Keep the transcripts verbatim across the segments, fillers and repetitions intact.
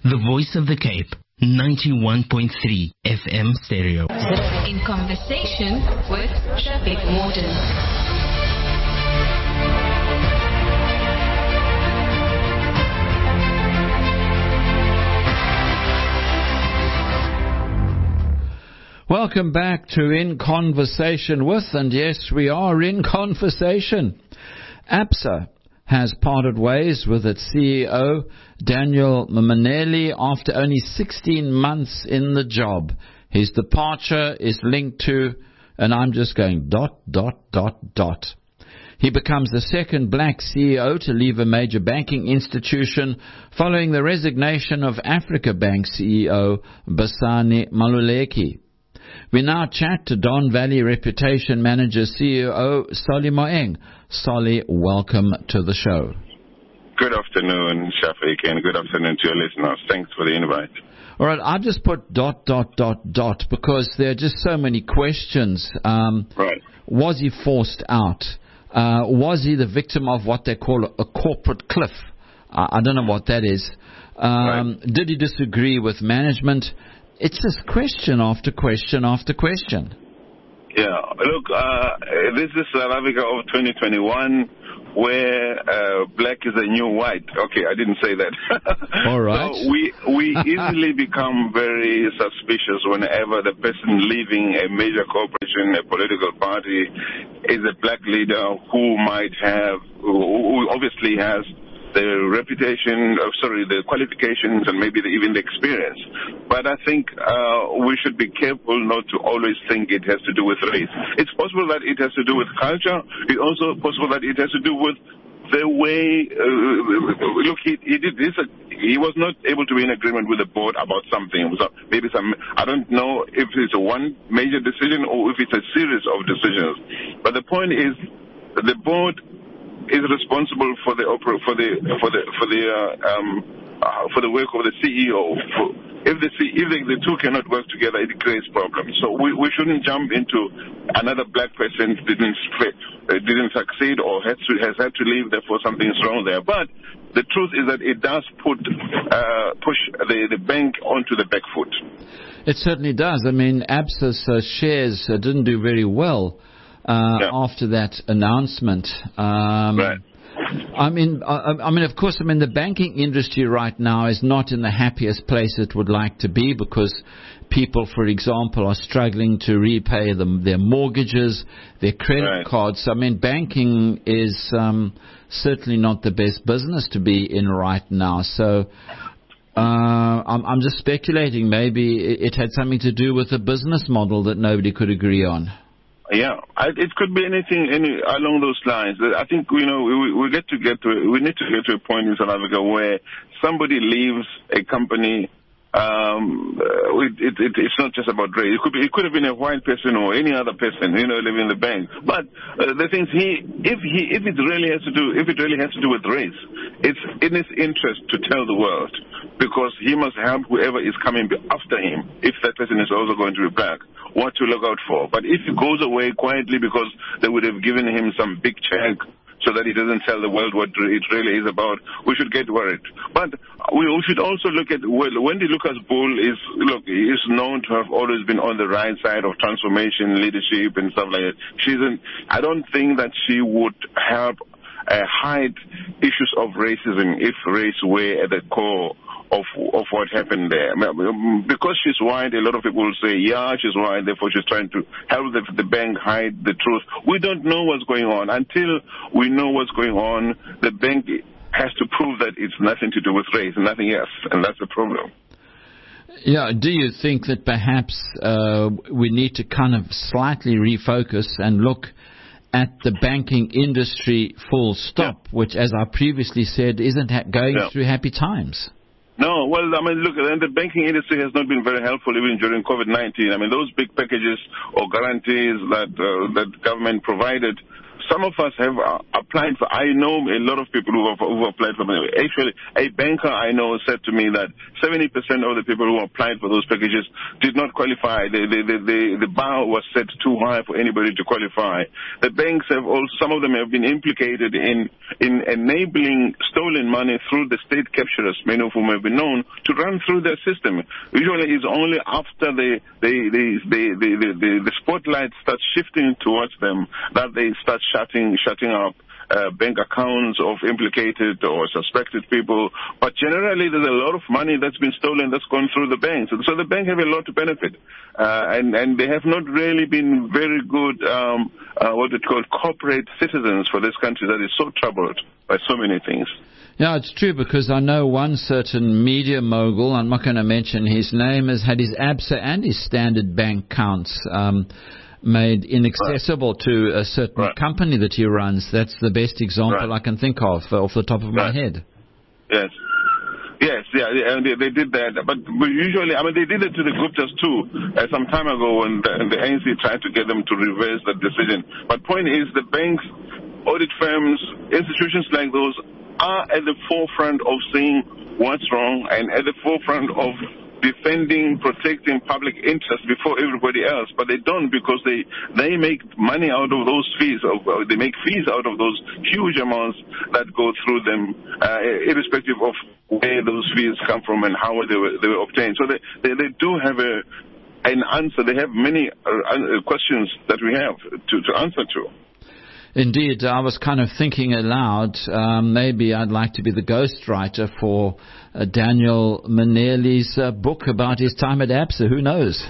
The Voice of the Cape, ninety-one point three F M stereo. In conversation with Traffic Warden. Welcome back to In Conversation With, and yes, we are in conversation. ABSA has parted ways with its C E O, Daniel Mminele, after only sixteen months in the job. His departure is linked to, and I'm just going dot, dot, dot, dot. He becomes the second black C E O to leave a major banking institution following the resignation of Africa Bank C E O, Basani Maluleki. We now chat to Don Valley Reputation Manager C E O Solly Moeng. Solly, welcome to the show. Good afternoon, Shafiq, and good afternoon to your listeners. Thanks for the invite. All right, I just put dot, dot, dot, dot, because there are just so many questions. Um, right. Was he forced out? Uh, was he the victim of what they call a corporate cliff? Uh, I don't know what that is. Um, right. Did he disagree with management? It's just question after question after question. Yeah, look, uh, this is South Africa of twenty twenty-one, where uh, black is a new white. Okay, I didn't say that. All right. So we we easily become very suspicious whenever the person leaving a major corporation, a political party, is a black leader who might have, who obviously has the reputation, uh, sorry, the qualifications and maybe the, even the experience. But I think uh, we should be careful not to always think it has to do with race. It's possible that it has to do with culture. It's also possible that it has to do with the way, uh, look, he, he did this, uh, he was not able to be in agreement with the board about something. So maybe some, I don't know if it's a one major decision or if it's a series of decisions. But the point is, the board is responsible for the opera, for the for the for the uh, um, uh, for the work of the C E O. If the C, if the, the two cannot work together, it creates problems. So we, we shouldn't jump into another black person didn't uh, didn't succeed or has to has had to leave. Therefore, something is wrong there. But the truth is that it does put uh, push the, the bank onto the back foot. It certainly does. I mean, ABSA's uh, shares uh, didn't do very well Uh, yeah. after that announcement. Um, right. I mean, I, I mean, of course, I mean, the banking industry right now is not in the happiest place it would like to be, because people, for example, are struggling to repay them, their mortgages, their credit right. cards. I mean, banking is um, certainly not the best business to be in right now. So uh, I'm, I'm just speculating maybe it, it had something to do with the business model that nobody could agree on. Yeah, I, it could be anything any along those lines. I think, you know, we, we get to get to we need to get to a point in South Africa where somebody leaves a company. Um, it, it, it, it's not just about race. It could be, it could have been a white person or any other person, you know, living in the bank. But uh, the thing is, he, if he, if it really has to do, if it really has to do with race, it's in his interest to tell the world, because he must help whoever is coming after him. If that person is also going to be black, what to look out for. But if he goes away quietly because they would have given him some big check so that he doesn't tell the world what it really is about, we should get worried. But we should also look at, well, Wendy Lucas Bull is, look, is known to have always been on the right side of transformation, leadership, and stuff like that. She's an, I don't think that she would help uh, hide issues of racism if race were at the core of of what happened there. Because she's white, a lot of people will say, yeah, she's white, therefore she's trying to help the, the bank hide the truth. We don't know what's going on. Until we know what's going on, the bank has to prove that it's nothing to do with race and nothing else, and that's the problem. Yeah, do you think that perhaps uh, we need to kind of slightly refocus and look at the banking industry full stop, yeah. which, as I previously said, isn't ha- going yeah. through happy times? No, well, I mean, look, the banking industry has not been very helpful even during COVID nineteen. I mean, those big packages or guarantees that uh, that government provided some of us have uh, applied for, I know a lot of people who have, who have applied for money. Actually, a banker I know said to me that seventy percent of the people who applied for those packages did not qualify. The, the, the, the, the bar was set too high for anybody to qualify. The banks have also, some of them have been implicated in, in enabling stolen money through the state capturers, many of whom have been known, to run through their system. Usually it's only after the, the, the, the, the, the, the spotlight starts shifting towards them that they start shutting, shutting up uh, bank accounts of implicated or suspected people. But generally there's a lot of money that's been stolen that's gone through the banks. So the bank have a lot to benefit. Uh, and, and they have not really been very good, um, uh, what it called corporate citizens for this country that is so troubled by so many things. Yeah, it's true, because I know one certain media mogul, I'm not going to mention his name, has had his ABSA and his Standard Bank accounts um, made inaccessible right. to a certain right. company that he runs. That's the best example right. I can think of uh, off the top of right. my head. Yes. Yes, yeah, and they, they did that. But usually, I mean, they did it to the Guptas too, uh, some time ago when the, the A N C tried to get them to reverse that decision. But point is, the banks, audit firms, institutions like those are at the forefront of seeing what's wrong and at the forefront of defending, protecting public interest before everybody else. But they don't, because they, they make money out of those fees. Of, uh, they make fees out of those huge amounts that go through them, uh, irrespective of where those fees come from and how they were, they were obtained. So they, they, they do have a, an answer. They have many uh, questions that we have to, to answer to. Indeed, I was kind of thinking aloud, um, maybe I'd like to be the ghostwriter for uh, Daniel Maneli's uh, book about his time at ABSA. Who knows?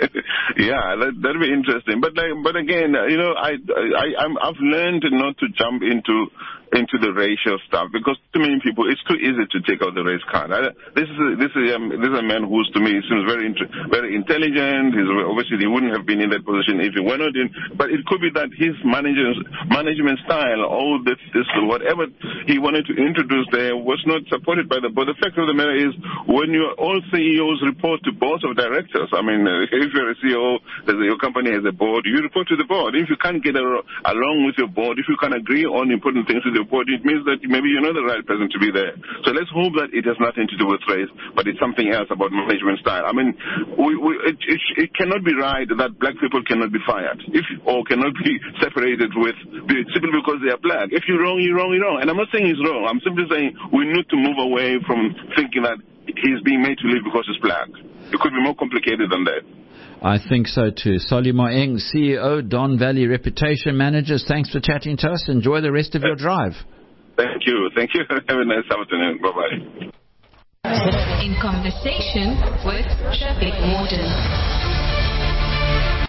Yeah, that that'd be interesting. But like, but again, you know, I I I'm, I've learned not to jump into into the racial stuff, because to many people it's too easy to take out the race card. I, this is a, this is a, this is a man who's, to me, seems very very intelligent. He's obviously, he wouldn't have been in that position if he were not in. But it could be that his management management style, all this this whatever he wanted to introduce there, was not supported by the board. The fact of the matter is, when you all C E Os report to boards of directors, I mean, uh, if you're a C E O, your company has a board, you report to the board. If you can't get a, along with your board, if you can't agree on important things with your board, it means that maybe you're not the right person to be there. So let's hope that it has nothing to do with race, but it's something else about management style. I mean, we, we, it, it, it cannot be right that black people cannot be fired, if or cannot be separated with simply because they are black. If you're wrong, you're wrong, you're wrong. And I'm not saying he's wrong. I'm simply saying we need to move away from thinking that he's being made to leave because he's black. It could be more complicated than that. I think so too. Solly Moeng, C E O, Don Valley Reputation Managers, thanks for chatting to us. Enjoy the rest of your drive. Thank you. Thank you. Have a nice afternoon. Bye-bye. In conversation with Traffic Warden.